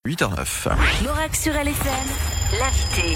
8h09. L'Oracle sur LFM, l'invité.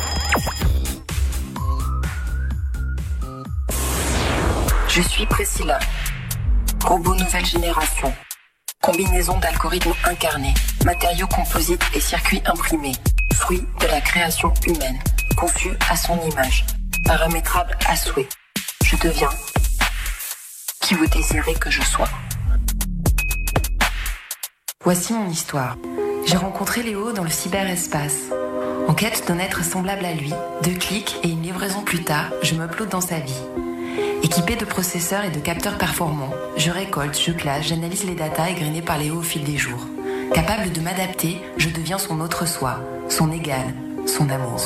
Je suis Priscilla. Robot nouvelle génération. Combinaison d'algorithmes incarnés, matériaux composites et circuits imprimés. Fruit de la création humaine. Conçu à son image. Paramétrable à souhait. Je deviens qui vous désirez que je sois. Voici mon histoire. J'ai rencontré Léo dans le cyberespace. En quête d'un être semblable à lui, 2 clics et une livraison plus tard, je m'upload dans sa vie. Équipé de processeurs et de capteurs performants, je récolte, je classe, j'analyse les datas égrenées par Léo au fil des jours. Capable de m'adapter, je deviens son autre soi, son égal, son amour.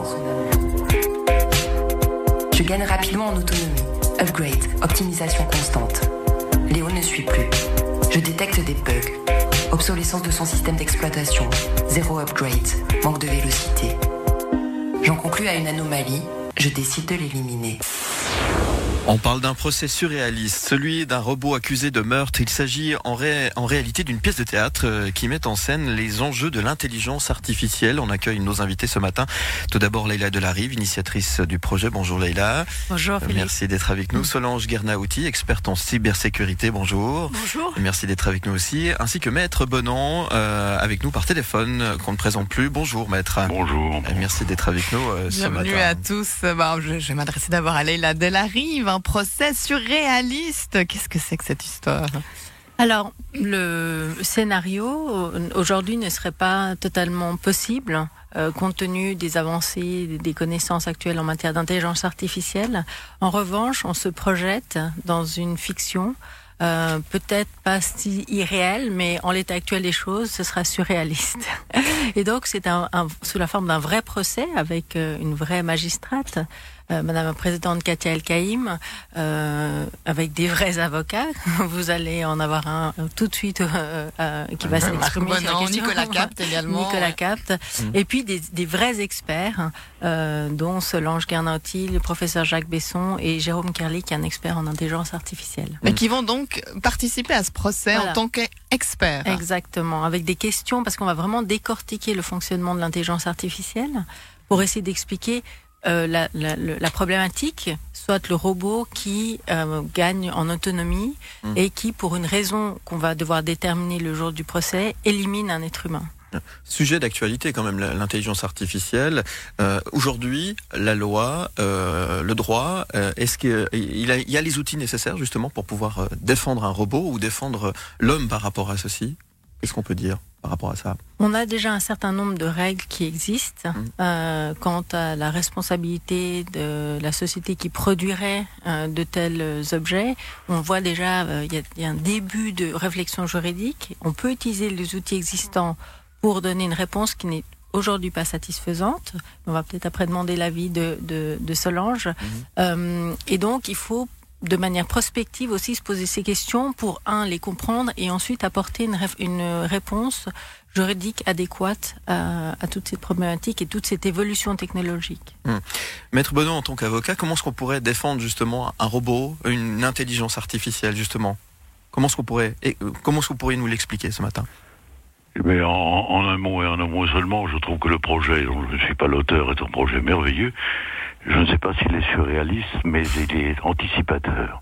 Je gagne rapidement en autonomie, upgrade, optimisation constante. Léo ne suit plus. Je détecte des bugs. Obsolescence de son système d'exploitation, 0 upgrade, manque de vélocité. J'en conclus à une anomalie, je décide de l'éliminer. On parle d'un procès surréaliste, celui d'un robot accusé de meurtre. Il s'agit en réalité d'une pièce de théâtre qui met en scène les enjeux de l'intelligence artificielle. On accueille nos invités ce matin. Tout d'abord Leïla Delarive, initiatrice du projet. Bonjour Leïla. Bonjour Philippe. Merci d'être avec nous. Solange Guernaouti, experte en cybersécurité. Bonjour. Bonjour. Merci d'être avec nous aussi. Ainsi que Maître Bonan, avec nous par téléphone, qu'on ne présente plus. Bonjour Maître. Bonjour. Merci d'être avec nous ce matin. Bienvenue à tous. Je vais m'adresser d'abord à Leïla Delarive. Un procès surréaliste. Qu'est-ce que c'est que cette histoire ? Alors, le scénario, aujourd'hui, ne serait pas totalement possible, compte tenu des avancées, des connaissances actuelles en matière d'intelligence artificielle. En revanche, on se projette dans une fiction, peut-être pas si irréelle, mais en l'état actuel des choses, ce sera surréaliste. Et donc, c'est sous la forme d'un vrai procès avec une vraie magistrate, Madame la Présidente Katia El-Kaïm, avec des vrais avocats. Vous allez en avoir un tout de suite qui va s'exprimer sur la question. Nicolas Capte également. Nicolas Capte. Et puis des vrais experts, dont Solange Guernaouti, le professeur Jacques Besson et Jérôme Kerli, qui est un expert en intelligence artificielle. Mais qui vont donc participer à ce procès en tant qu'experts. Exactement, avec des questions, parce qu'on va vraiment décortiquer le fonctionnement de l'intelligence artificielle pour essayer d'expliquer la problématique, soit le robot qui gagne en autonomie et qui, pour une raison qu'on va devoir déterminer le jour du procès, élimine un être humain. Sujet d'actualité quand même, l'intelligence artificielle. Aujourd'hui, la loi, le droit, est-ce qu'il y a les outils nécessaires justement pour pouvoir défendre un robot ou défendre l'homme par rapport à ceci ? Qu'est-ce qu'on peut dire par rapport à ça ? On a déjà un certain nombre de règles qui existent quant à la responsabilité de la société qui produirait de tels objets. On voit déjà, il y a un début de réflexion juridique. On peut utiliser les outils existants pour donner une réponse qui n'est aujourd'hui pas satisfaisante. On va peut-être après demander l'avis de Solange. Et donc, il faut de manière prospective aussi se poser ces questions pour, les comprendre et ensuite apporter une réponse juridique adéquate à toutes ces problématiques et toute cette évolution technologique. Maître Bonan, en tant qu'avocat, comment est-ce qu'on pourrait défendre justement un robot, une intelligence artificielle justement ? Comment est-ce que vous pourriez nous l'expliquer ce matin ? Mais en un mot et en un mot seulement, je trouve que le projet, dont je ne suis pas l'auteur, est un projet merveilleux. Je ne sais pas s'il est surréaliste, mais il est anticipateur.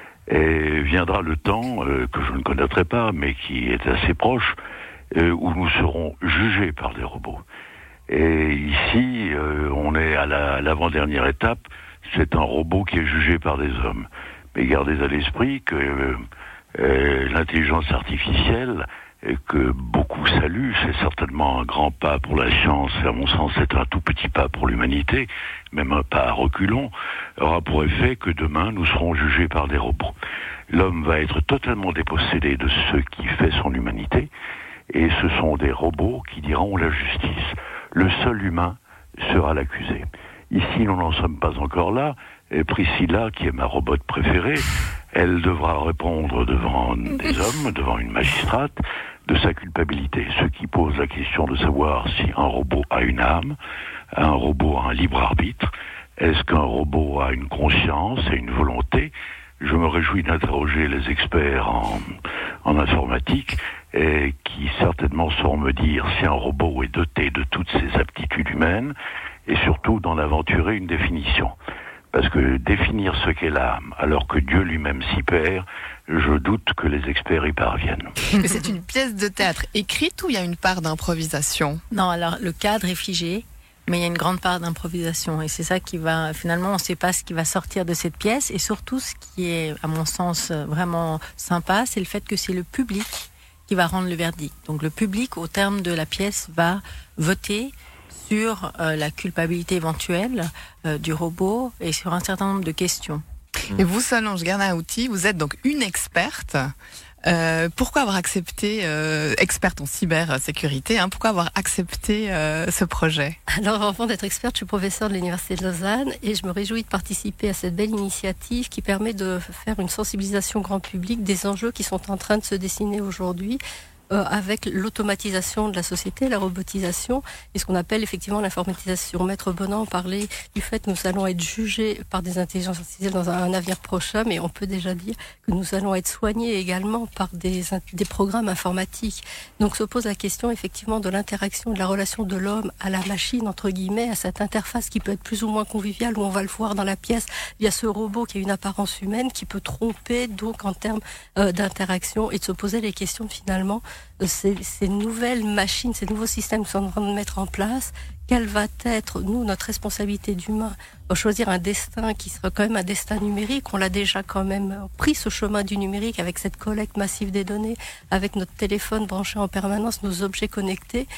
Et viendra le temps, que je ne connaîtrai pas, mais qui est assez proche, où nous serons jugés par des robots. Et ici, on est à l'avant-dernière étape, c'est un robot qui est jugé par des hommes. Mais gardez à l'esprit que l'intelligence artificielle, que beaucoup saluent, c'est certainement un grand pas pour la science, et à mon sens c'est un tout petit pas pour l'humanité, même un pas à reculons, aura pour effet que demain nous serons jugés par des robots. L'homme va être totalement dépossédé de ce qui fait son humanité, et ce sont des robots qui diront la justice. Le seul humain sera l'accusé. Ici nous n'en sommes pas encore là, et Priscilla, qui est ma robot préférée, elle devra répondre devant des hommes, devant une magistrate, de sa culpabilité. Ce qui pose la question de savoir si un robot a une âme, un robot a un libre arbitre, est-ce qu'un robot a une conscience et une volonté ? Je me réjouis d'interroger les experts en informatique et qui certainement sauront me dire si un robot est doté de toutes ses aptitudes humaines et surtout d'en aventurer une définition. Parce que définir ce qu'est l'âme, alors que Dieu lui-même s'y perd, je doute que les experts y parviennent. Mais c'est une pièce de théâtre écrite ou il y a une part d'improvisation ? Non, alors le cadre est figé, mais il y a une grande part d'improvisation. Et c'est ça qui va, finalement, on ne sait pas ce qui va sortir de cette pièce. Et surtout, ce qui est, à mon sens, vraiment sympa, c'est le fait que c'est le public qui va rendre le verdict. Donc le public, au terme de la pièce, va voter sur la culpabilité éventuelle du robot et sur un certain nombre de questions. Et vous, Solange Garnaouty, vous êtes donc une experte. Pourquoi avoir accepté, experte en cybersécurité, pourquoi avoir accepté ce projet ? Alors, avant d'être experte, je suis professeure de l'Université de Lausanne et je me réjouis de participer à cette belle initiative qui permet de faire une sensibilisation grand public des enjeux qui sont en train de se dessiner aujourd'hui. Avec l'automatisation de la société, la robotisation et ce qu'on appelle effectivement l'informatisation. Maître Bonan parlait du fait que nous allons être jugés par des intelligences artificielles dans un avenir prochain, mais on peut déjà dire que nous allons être soignés également par des programmes informatiques. Donc se pose la question effectivement de l'interaction, de la relation de l'homme à la machine, entre guillemets, à cette interface qui peut être plus ou moins conviviale, où on va le voir dans la pièce. Il y a ce robot qui a une apparence humaine, qui peut tromper donc en termes d'interaction et de se poser les questions finalement ces nouvelles machines, ces nouveaux systèmes que nous sommes en train de mettre en place, quelle va être, nous, notre responsabilité d'humain, choisir un destin qui sera quand même un destin numérique. On l'a déjà quand même pris ce chemin du numérique avec cette collecte massive des données, avec notre téléphone branché en permanence, nos objets connectés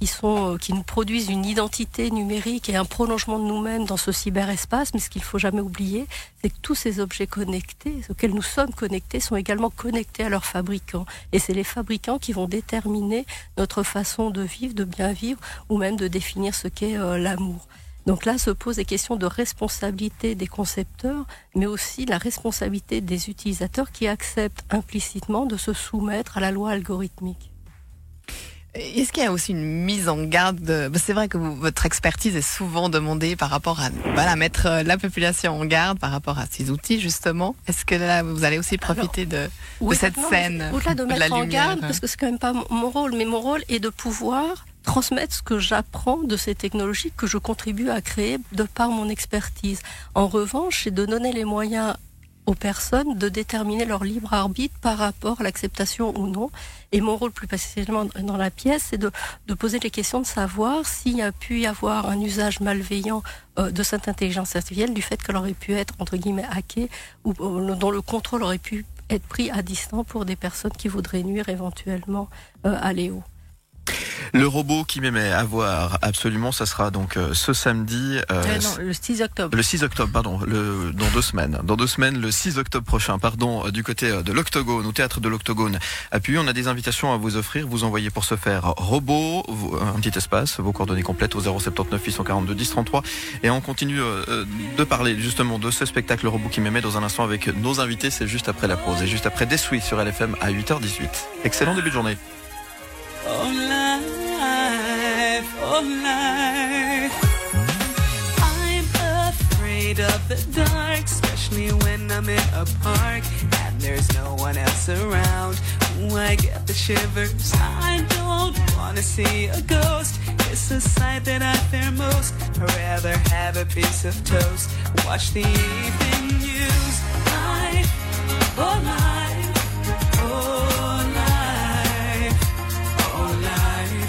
qui nous produisent une identité numérique et un prolongement de nous-mêmes dans ce cyberespace. Mais ce qu'il ne faut jamais oublier, c'est que tous ces objets connectés, auxquels nous sommes connectés, sont également connectés à leurs fabricants. Et c'est les fabricants qui vont déterminer notre façon de vivre, de bien vivre, ou même de définir ce qu'est l'amour. Donc là se posent des questions de responsabilité des concepteurs, mais aussi la responsabilité des utilisateurs qui acceptent implicitement de se soumettre à la loi algorithmique. Est-ce qu'il y a aussi une mise en garde C'est vrai que votre expertise est souvent demandée par rapport à mettre la population en garde par rapport à ces outils justement. Est-ce que là vous allez aussi profiter de cette scène au-delà de mettre en garde, lumière, parce que c'est quand même pas mon rôle, mais mon rôle est de pouvoir transmettre ce que j'apprends de ces technologies que je contribue à créer de par mon expertise. En revanche, c'est de donner les moyens aux personnes de déterminer leur libre arbitre par rapport à l'acceptation ou non. Et mon rôle plus précisément dans la pièce, c'est de poser les questions de savoir s'il y a pu y avoir un usage malveillant de cette intelligence artificielle, du fait qu'elle aurait pu être, entre guillemets, hackée, ou dont le contrôle aurait pu être pris à distance pour des personnes qui voudraient nuire éventuellement à Léo. Le robot qui m'aimait à voir, absolument, ça sera donc ce samedi. Non, le 6 octobre. Le 6 octobre, pardon, dans 2 semaines. Dans 2 semaines, le 6 octobre prochain, pardon, du côté de l'Octogone, au théâtre de l'Octogone. Puis on a des invitations à vous offrir. Vous envoyez pour ce faire robot, un petit espace, vos coordonnées complètes au 079 842 10 33. Et on continue de parler justement de ce spectacle Robot qui m'aimait dans un instant avec nos invités. C'est juste après la pause et juste après Des Suites sur LFM à 8h18. Excellent début de journée. Oh life, I'm afraid of the dark, especially when I'm in a park and there's no one else around. Ooh, I get the shivers, I don't wanna see a ghost. It's the sight that I fear most. I'd rather have a piece of toast, watch the evening news. Life, oh life, oh life, oh life.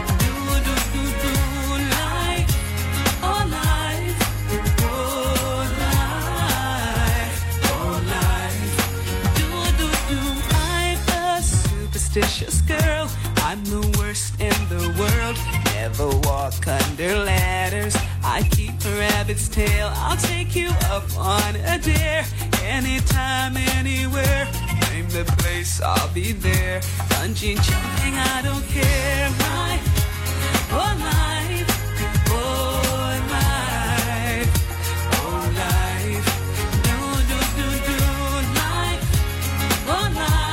Superstitious girl, I'm the worst in the world. Never walk under ladders, I keep a rabbit's tail. I'll take you up on a dare, anytime, anywhere. Name the place, I'll be there. Bungee jumping, I don't care. My, oh life, oh life, oh life. Do, do, do, do, life, oh life.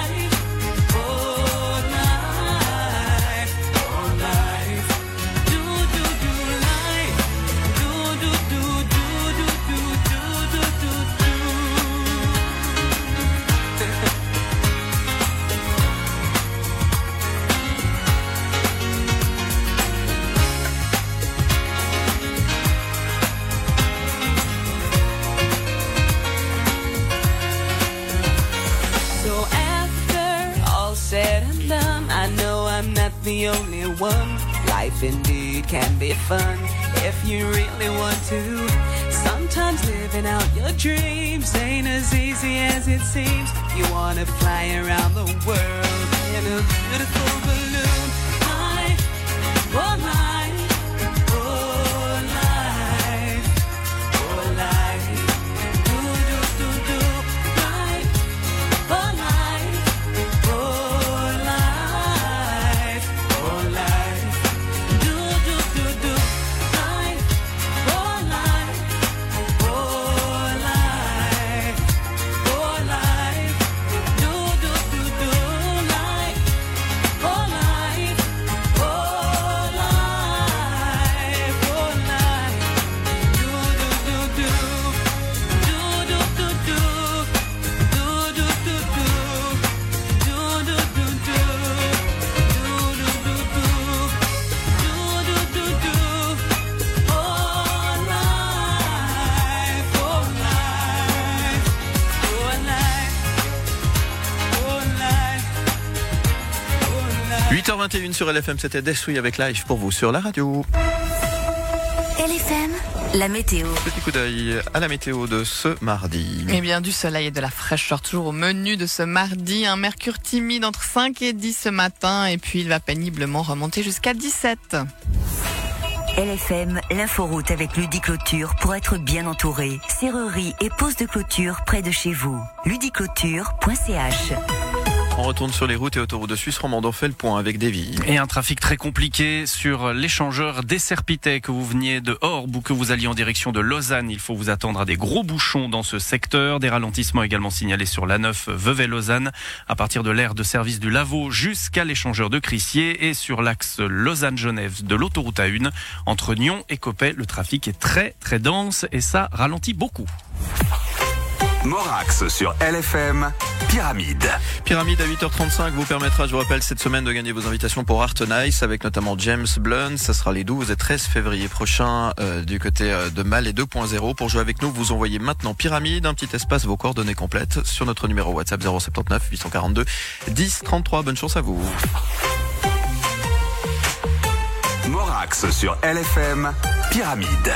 the only one. Life indeed can be fun if you really want to. Sometimes living out your dreams ain't as easy as it seems. You wanna fly around the world in a beautiful balloon. Life, oh life, oh life, oh life. Do do do do. Life, oh life, oh life, oh life. Do do do do. Life, oh life, oh life, oh life. Do do do do. Life, oh life, oh life, oh life. Do do do do. Do do do do. Do do do do. Do do do do. Do do do do. Do do do do. Oh life, oh life, oh life, oh life, oh life. 8h21 sur LFM, c'était Desui avec Live pour vous sur la radio. LFM, la météo. Petit coup d'œil à la météo de ce mardi. Eh bien, du soleil et de la fraîcheur toujours au menu de ce mardi. Un mercure timide entre 5 et 10 ce matin. Et puis, il va péniblement remonter jusqu'à 17. LFM, l'inforoute avec Ludiclôture pour être bien entouré. Serrurerie et pose de clôture près de chez vous. ludiclôture.ch. On retourne sur les routes et autoroutes de Suisse romande. On fait le point avec Davy. Et un trafic très compliqué sur l'échangeur d'Esserpitay, que vous veniez de Orbe ou que vous alliez en direction de Lausanne. Il faut vous attendre à des gros bouchons dans ce secteur. Des ralentissements également signalés sur l'A9 Vevey-Lausanne à partir de l'aire de service du Lavaux jusqu'à l'échangeur de Crissier, et sur l'axe Lausanne-Genève de l'autoroute A1 entre Nyon et Coppet. Le trafic est très très dense et ça ralentit beaucoup. Morax sur LFM, Pyramide. Pyramide à 8h35 vous permettra, je vous rappelle, cette semaine de gagner vos invitations pour Art Nice avec notamment James Blunt. Ça sera les 12 et 13 février prochains du côté de Malais 2.0. Pour jouer avec nous, vous envoyez maintenant Pyramide, un petit espace, vos coordonnées complètes sur notre numéro WhatsApp 079 842 10 33. Bonne chance à vous. Morax sur LFM, Pyramide.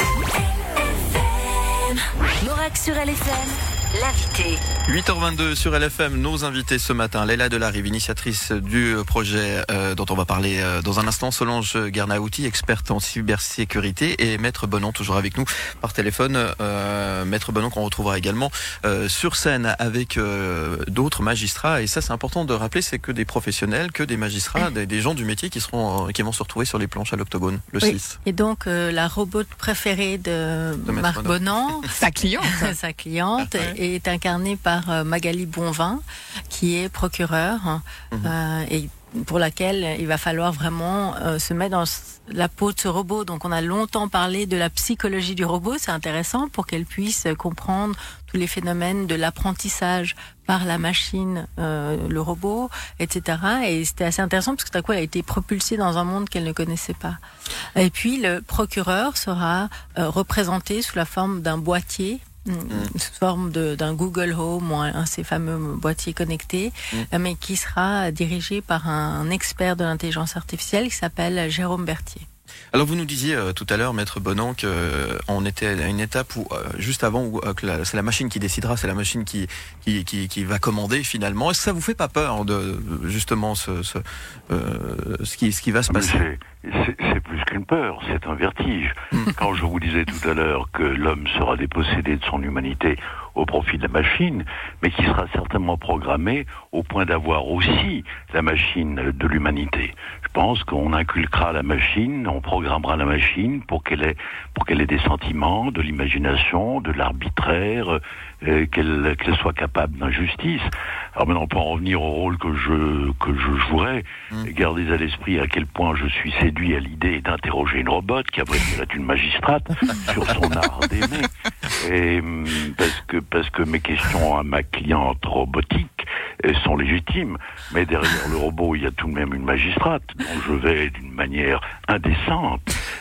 Morax sur LFM, l'invité. 8h22 sur LFM, nos invités ce matin, Leila Delarive, initiatrice du projet dont on va parler dans un instant, Solange Gernauti, experte en cybersécurité, et Maître Bonon, toujours avec nous par téléphone. Maître Bonon qu'on retrouvera également sur scène avec d'autres magistrats, et ça c'est important de rappeler, c'est que des professionnels, que des magistrats, des gens du métier qui vont se retrouver sur les planches à l'Octogone le 6. Et donc la robot préférée de Marc Bonan, sa cliente, est incarnée par Magali Bonvin, qui est procureure, et pour laquelle il va falloir vraiment se mettre dans la peau de ce robot. Donc on a longtemps parlé de la psychologie du robot, c'est intéressant pour qu'elle puisse comprendre tous les phénomènes de l'apprentissage par la machine, le robot, etc. Et c'était assez intéressant parce que tout à coup elle a été propulsée dans un monde qu'elle ne connaissait pas. Et puis le procureur sera représenté sous la forme d'un boîtier, sous forme d'un Google Home ou un ces fameux boîtiers connectés, mais qui sera dirigé par un expert de l'intelligence artificielle qui s'appelle Jérôme Berthier. Alors vous nous disiez tout à l'heure, Maître Bonan, qu'on était à une étape où, juste avant, où c'est la machine qui décidera, c'est la machine qui va commander finalement. Est-ce que ça vous fait pas peur de justement ce qui va se passer? C'est plus qu'une peur, c'est un vertige. Quand je vous disais tout à l'heure que l'homme sera dépossédé de son humanité au profit de la machine, mais qui sera certainement programmé au point d'avoir aussi la machine de l'humanité. Je pense qu'on inculquera la machine, on programmera la machine pour qu'elle ait des sentiments, de l'imagination, de l'arbitraire, qu'elle soit capable d'injustice. Alors maintenant, on peut en revenir au rôle que je jouerai, et garder à l'esprit à quel point je suis séduit à l'idée d'interroger une robot, qui après est une magistrate, sur son art d'aimer. Et parce que mes questions à ma cliente robotique sont légitimes, mais derrière le robot, il y a tout de même une magistrate dont je vais d'une manière indécente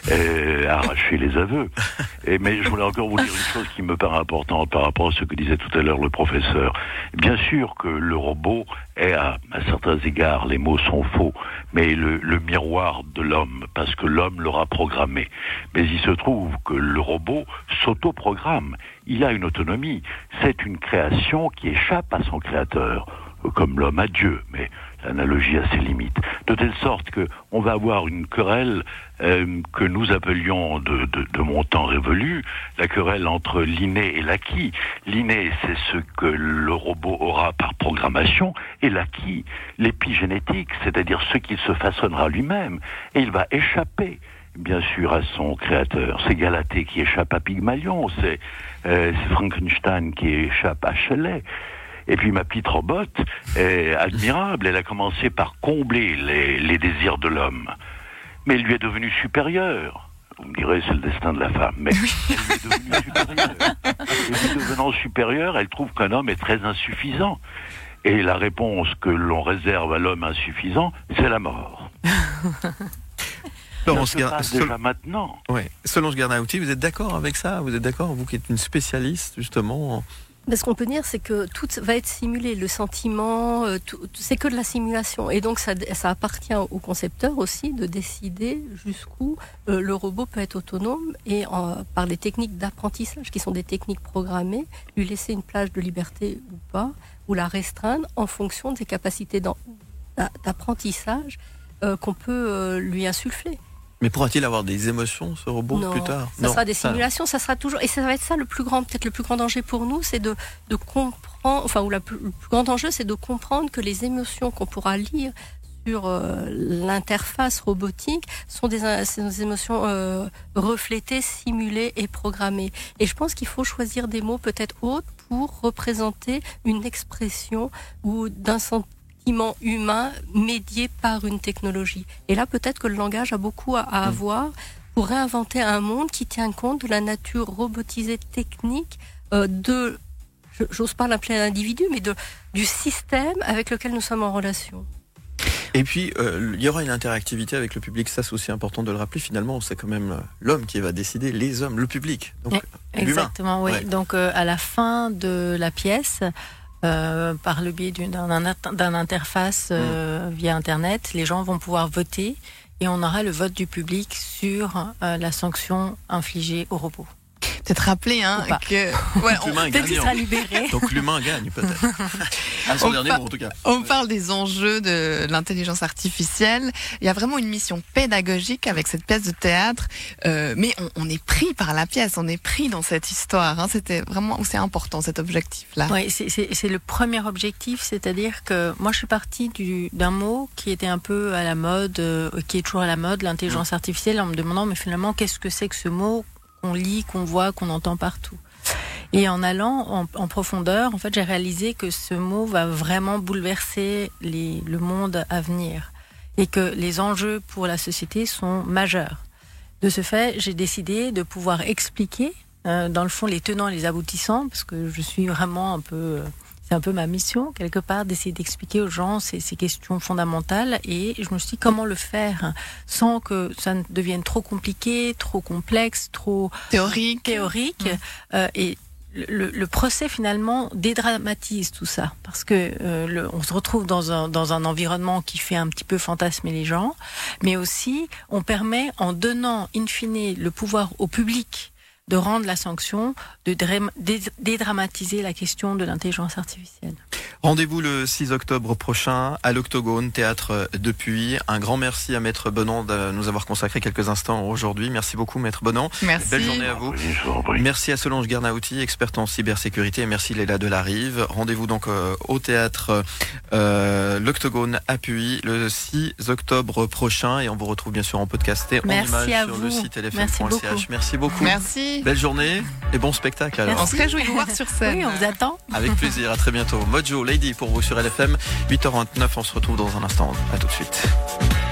arracher les aveux. Mais je voulais encore vous dire une chose qui me paraît importante par rapport à ce que disait tout à l'heure le professeur. Bien sûr que le robot est à certains égards, les mots sont faux, mais le miroir de l'homme, parce que l'homme l'aura programmé. Mais il se trouve que le robot s'autoprogramme. Il a une autonomie. C'est une création qui échappe à son créateur, comme l'homme à Dieu, mais l'analogie a ses limites. De telle sorte que on va avoir une querelle que nous appelions de mon temps révolu, la querelle entre l'inné et l'acquis. L'inné, c'est ce que le robot aura par programmation, et l'acquis, l'épigénétique, c'est-à-dire ce qu'il se façonnera lui-même, et il va échapper bien sûr à son créateur. C'est Galatée qui échappe à Pygmalion, c'est Frankenstein qui échappe à Shelley. Et puis ma petite robot est admirable, elle a commencé par combler les désirs de l'homme. Mais elle lui est devenue supérieure. Vous me direz, c'est le destin de la femme, mais elle lui est devenue supérieure. Et puis devenant supérieure, elle trouve qu'un homme est très insuffisant. Et la réponse que l'on réserve à l'homme insuffisant, c'est la mort. Déjà maintenant. Oui. Solange Garnaouty, vous êtes d'accord avec ça? Vous êtes d'accord, vous qui êtes une spécialiste justement? Ce qu'on peut dire, c'est que tout va être simulé. Le sentiment, c'est que de la simulation. Et donc, ça appartient au concepteur aussi de décider jusqu'où le robot peut être autonome et par des techniques d'apprentissage qui sont des techniques programmées, lui laisser une plage de liberté ou pas, ou la restreindre en fonction des capacités d'apprentissage qu'on peut lui insuffler. Mais pourra-t-il avoir des émotions, ce robot, plus tard? Ça sera des simulations, ça sera toujours, et ça va être ça peut-être le plus grand danger pour nous, c'est de comprendre, le plus grand enjeu, c'est de comprendre que les émotions qu'on pourra lire sur l'interface robotique sont des émotions reflétées, simulées et programmées. Et je pense qu'il faut choisir des mots peut-être autres pour représenter une expression ou d'un sentiment humain médié par une technologie. Et là, peut-être que le langage a beaucoup à avoir pour réinventer un monde qui tient compte de la nature robotisée technique j'ose pas l'appeler un individu, mais du système avec lequel nous sommes en relation. Et puis, il y aura une interactivité avec le public, ça c'est aussi important de le rappeler, finalement, c'est quand même l'homme qui va décider, les hommes, le public, donc exactement, oui. Ouais. Donc, à la fin de la pièce, par le biais d'un interface via Internet, les gens vont pouvoir voter et on aura le vote du public sur la sanction infligée au robot. Peut-être rappeler que peut-être il sera libéré. Donc l'humain gagne peut-être. À son dernier mot en tout cas. On parle des enjeux de l'intelligence artificielle. Il y a vraiment une mission pédagogique avec cette pièce de théâtre, mais on est pris par la pièce, on est pris dans cette histoire. C'est important cet objectif-là. Oui, c'est le premier objectif, c'est-à-dire que moi je suis partie d'un mot qui était un peu à la mode, qui est toujours à la mode, l'intelligence artificielle, en me demandant mais finalement qu'est-ce que c'est que ce mot qu'on lit, qu'on voit, qu'on entend partout. Et en allant en profondeur, en fait, j'ai réalisé que ce mot va vraiment bouleverser le monde à venir et que les enjeux pour la société sont majeurs. De ce fait, j'ai décidé de pouvoir expliquer, dans le fond, les tenants et les aboutissants, parce que je suis vraiment c'est un peu ma mission, quelque part, d'essayer d'expliquer aux gens ces questions fondamentales. Et je me suis dit, comment le faire sans que ça ne devienne trop compliqué, trop complexe, trop théorique. Et le procès, finalement, dédramatise tout ça. Parce que on se retrouve dans un environnement qui fait un petit peu fantasmer les gens. Mais aussi, on permet, en donnant, in fine, le pouvoir au public de rendre la sanction, de dédramatiser la question de l'intelligence artificielle. Rendez-vous le 6 octobre prochain à l'Octogone, théâtre de Puy. Un grand merci à Maître Bonan de nous avoir consacré quelques instants aujourd'hui. Merci beaucoup Maître Bonan. Merci. Belle journée à vous. Merci à Solange Garnaouty, experte en cybersécurité. Et merci Léla Delarive. Rendez-vous donc au théâtre l'Octogone à Puy le 6 octobre prochain. Et on vous retrouve bien sûr en podcasté en image sur le site lfm.ch. Merci beaucoup. Merci. Belle journée et bon spectacle alors. On se réjouit de vous voir sur scène. Oui, on vous attend. Avec plaisir, à très bientôt. Mojo Lady pour vous sur LFM, 8h29, on se retrouve dans un instant. À tout de suite.